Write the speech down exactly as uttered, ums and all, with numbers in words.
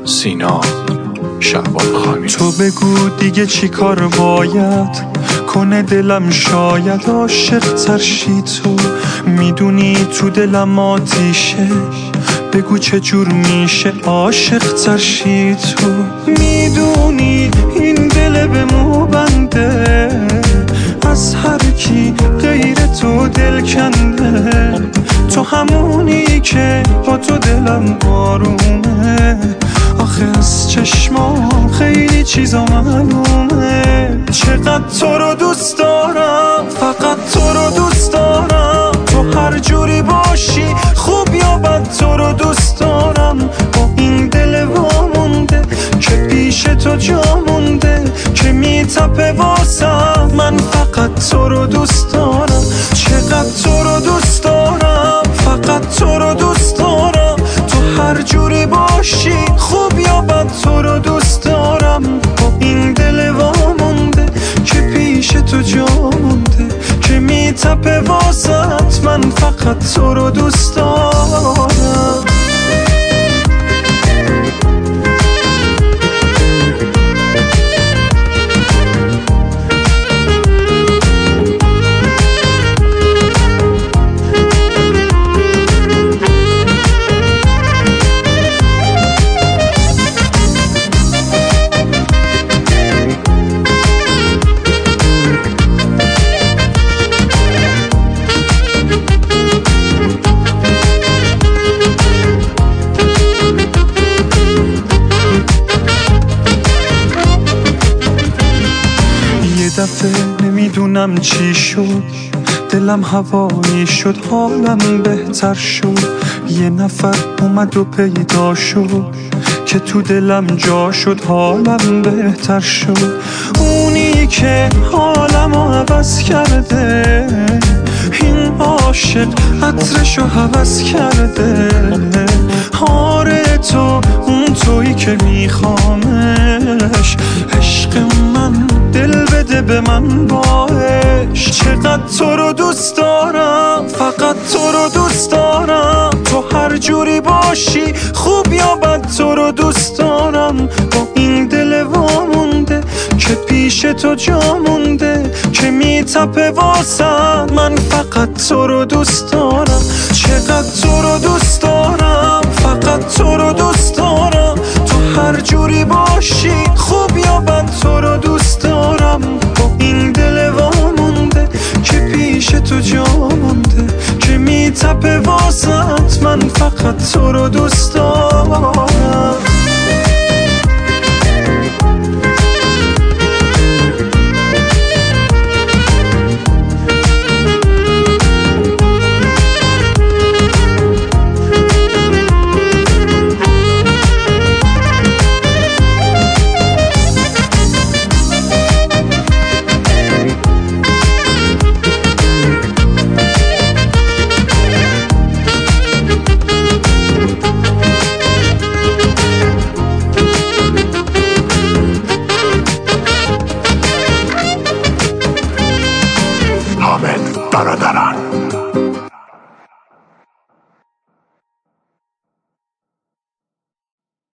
سینا شعبان. تو بگو دیگه چی کار باید کنه دلم، شاید عاشق ترشی. تو میدونی تو دلم آتیشه، بگو چه جور میشه عاشق ترشی. تو میدونی این دل به مو بنده، از هر کی غیر تو دل کنده. تو همونی که با تو دلم آرومه، آخه از چشمام خیلی چیزا معلومه. چقدر تو رو دوست دارم، فقط تو رو دوست دارم. تو هر جوری باشی خوب یا بد تو رو دوست دارم. با این دل وامونده که پیش تو جا مونده، که میتپه واسم. من فقط تو رو دوست دارم. چقدر تو رو دوست دارم، فقط تو رو دوست دارم. تو هر جوری باشی خوب یا بد تو رو دوست دارم. با این دل وامونده که پیش تو جا مونده، که میتپه واسط. من فقط تو رو دوست دارم. دفعه نمیدونم چی شد، دلم هوایی شد، حالم بهتر شد. یه نفر اومد و پیدا شد که تو دلم جا شد، حالم بهتر شد. اونی که حالمو عوض کرده، این عاشق عطرشو حوض کرده. آره تو اون تویی که میخوامش، عشق من دل بده به من باش. چقدر تو رو دوست دارم، فقط تو رو دوست دارم. تو هر جوری باشی خوب یا بد تو رو دوست دارم. با این دل وامونده که پیش تو جا مونده، که میتپه واسم. من فقط تو رو دوست دارم. چقدر تو رو دوست دارم، فقط تو رو دوست دارم. تو هر جوری باشی خوب یا بد تو رو دوست دارم. با این دل وامونده که پیش تو جا مونده، که میتپه واسط. من فقط تو رو دوست دارم.